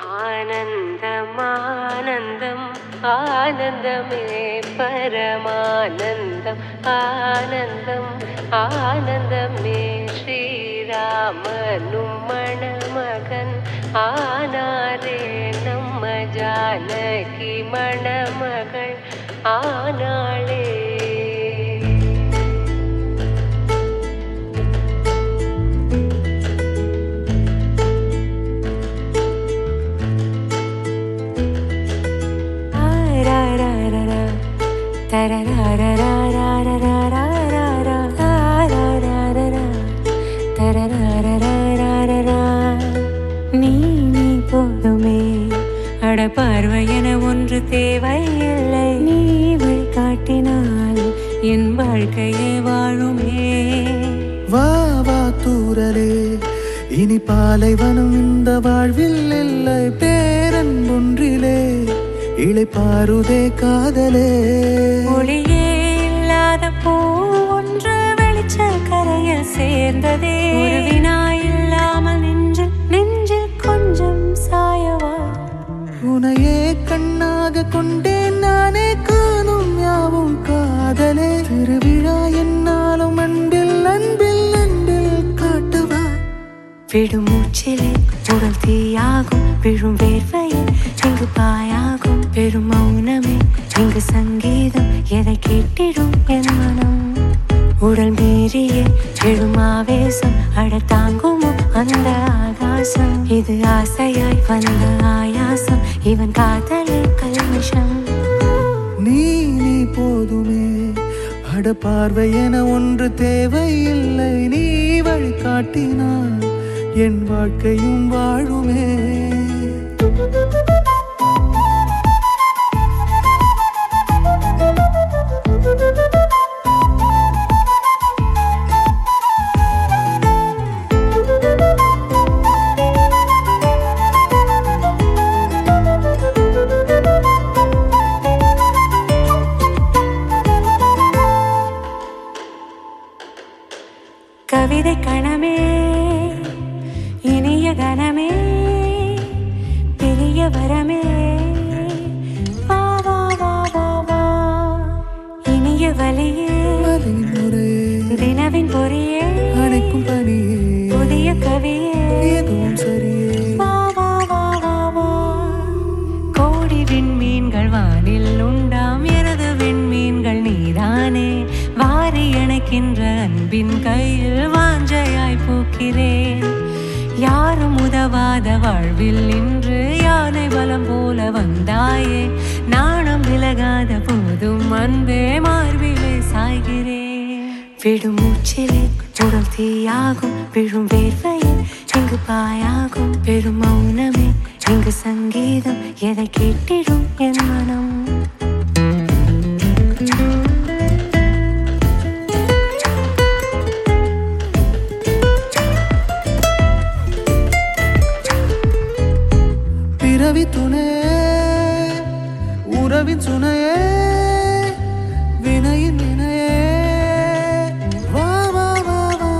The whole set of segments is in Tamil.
ஆனந்தம் ஆனந்தம் ஆனந்தமே பரமானந்தம் ஆனந்தம் ஆனந்தமே ஸ்ரீராமனும் மணமகன் ஆனாரே நம்ம ஜானகி மணமகள் ஆனாளே. நீ போதுமே அட பார்வையென ஒன்று தேவையில்லை. நீ வழிகாட்டினால் என் வாழ்க்கையே வாழுமே. வா வா தூரலே இனி பாலைவனம் இந்த வாழ்வில் இல்லை. பேரன் ஒன்றிலே இளைப்பாருதே காதலே. ஒளியே இல்லாத பூ ஒன்று வெளிச்ச கரையில் சேர்ந்ததே. ஒரு வினா இல்லாமல் நெஞ்சில் கொஞ்சம் சாயவா. உனையே கண்ணாக கொண்டேன் நானே காணும் யாவும் காதலே. திருவிழா என்னாலும் அன்பில் அன்பில் அன்பில் காட்டுவா. விடும் மூச்சிலே உடல் தீயாகும். விழும் வேர்வையில் இங்கு பாயாகும். பெரும் மௌனமே இங்கு சங்கீதம். எதை கேட்டிடும் என் மனம். உடல் மீறிய எழும் ஆவேசம். அட தாங்குமோ அந்த ஆகாசம். இது ஆசையாய் வந்த ஆயாசம். இவன் காதலே கல்மிஷம். நீ போதுமே அட பார்வை என ஒன்று தேவையில்லை. நீ வழிகாட்டினான் என் வாழ்க்கையும் வாழுமே. கவிதை கணமே இனிய கணமே பெரிய வரமே. வா வா வா வா வா இனிய வலியே தினவின் பொறியே அணைக்கும் பணியே புதிய கவியே எதுவும் சரியே. வா வா வா வா வா கோடி விண்மீன்கள் வானில் உண்டாம். எனது விண்மீன்கள் நீதானே. வாரி அணைக்கின்ற அன்பின் கையில் வாஞ்சையாய் பூக்கிறேன். யாரும் உதவாத வாழ்வில் இன்று யானை பலம் போல வந்தாயே. நாணம் விலகாத போதும் அன்பே மார்பிலே சாய்கிறேன். விடும் மூச்சிலே உடல் தீயாகும். விழும் வேர்வையில் இங்கு பாயாகும். பெரும் மௌனமே இங்கு சங்கீதம். எதை கேட்டிடும் என் மனம். பிறவி துணையே உறவின் சுனையே வினையின் வினையே. வா வா வா வா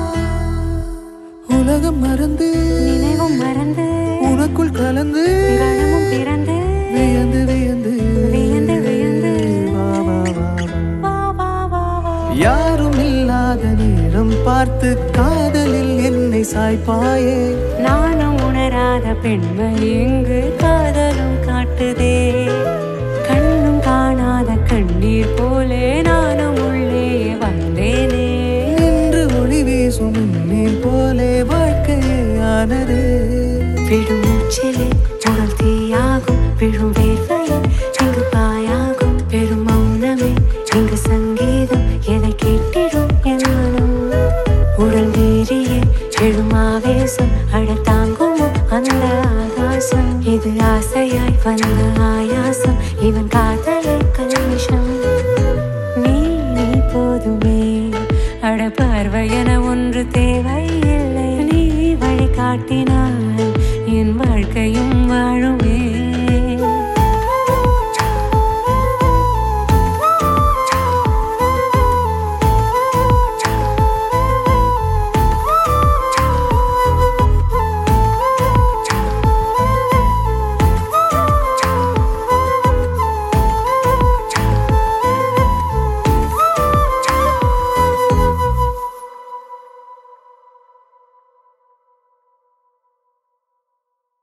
உலகம் மறந்து நினைவும் மறந்து உனக்குள் கலந்து கணமும் பிறந்து வியந்து வியந்து வியந்து வியந்து வா வா வா வா. வா வா வா வா யாரும் இல்லாத நேரம் பார்த்து காதலில் என்னை சாய்ப்பாயே. நானும் உணராத பெண்மை இங்கு காதலும் காட்டுதே. கண்ணும் காணாத கண்ணீர் போலே நானும் உள்ளே வந்தேனே. நின்று ஒளி வீசும் நீர் போலே வாழ்க்கையே ஆனதே. விடும் மூச்சிலே உடல் தீயாகும். விழும் வேர்வையில் இங்கு பாயாகும். பெரும் மௌனமே இங்கு சங்கீதம். எதை கேட்டிடும் என் மனம். உடல் மீறிய எழும் ஆவேசம். அட தாங்குமோ அந்த ஆகாசம். இது ஆசையாய் வந்த ஆயாசம். இவன் காதலே கல்மிஷம். நீ போதுமே அட பார்வையென ஒன்று தேவையில்லை. நீ வழிகாட்டினால் என் வாழ்க்கையும் வாழும்.